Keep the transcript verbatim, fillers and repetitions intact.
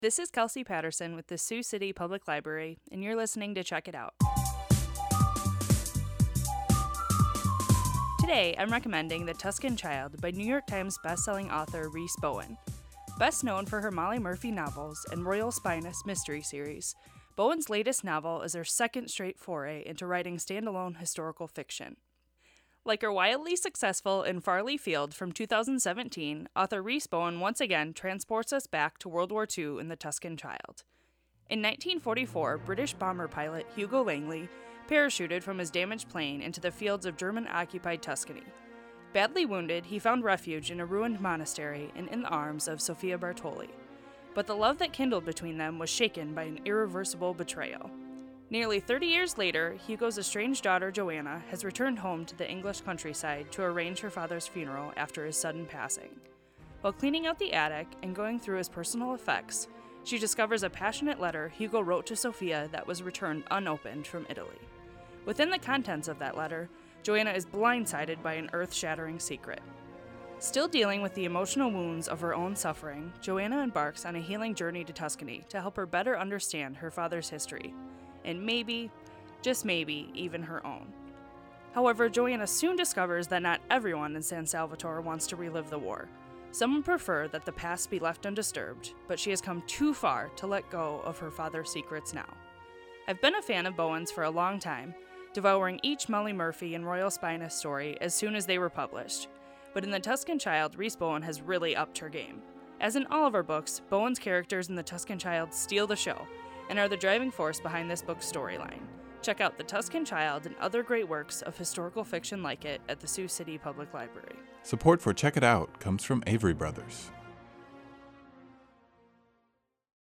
This is Kelsey Patterson with the Sioux City Public Library, and you're listening to Check It Out. Today, I'm recommending The Tuscan Child by New York Times bestselling author Rhys Bowen. Best known for her Molly Murphy novels and Royal Spinous mystery series, Bowen's latest novel is her second straight foray into writing standalone historical fiction. Like her wildly successful In Farley Field from two thousand seventeen, author Rhys Bowen once again transports us back to World War Two in The Tuscan Child. In nineteen forty-four, British bomber pilot Hugo Langley parachuted from his damaged plane into the fields of German-occupied Tuscany. Badly wounded, he found refuge in a ruined monastery and in the arms of Sofia Bartoli. But the love that kindled between them was shaken by an irreversible betrayal. Nearly thirty years later, Hugo's estranged daughter Joanna has returned home to the English countryside to arrange her father's funeral after his sudden passing. While cleaning out the attic and going through his personal effects, she discovers a passionate letter Hugo wrote to Sofia that was returned unopened from Italy. Within the contents of that letter, Joanna is blindsided by an earth-shattering secret. Still dealing with the emotional wounds of her own suffering, Joanna embarks on a healing journey to Tuscany to help her better understand her father's history, and maybe, just maybe, even her own. However, Joanna soon discovers that not everyone in San Salvatore wants to relive the war. Some would prefer that the past be left undisturbed, but she has come too far to let go of her father's secrets now. I've been a fan of Bowen's for a long time, devouring each Molly Murphy and Royal Spinous story as soon as they were published. But in The Tuscan Child, Rhys Bowen has really upped her game. As in all of her books, Bowen's characters in The Tuscan Child steal the show, and are the driving force behind this book's storyline. Check out The Tuscan Child and other great works of historical fiction like it at the Sioux City Public Library. Support for Check It Out comes from Avery Brothers.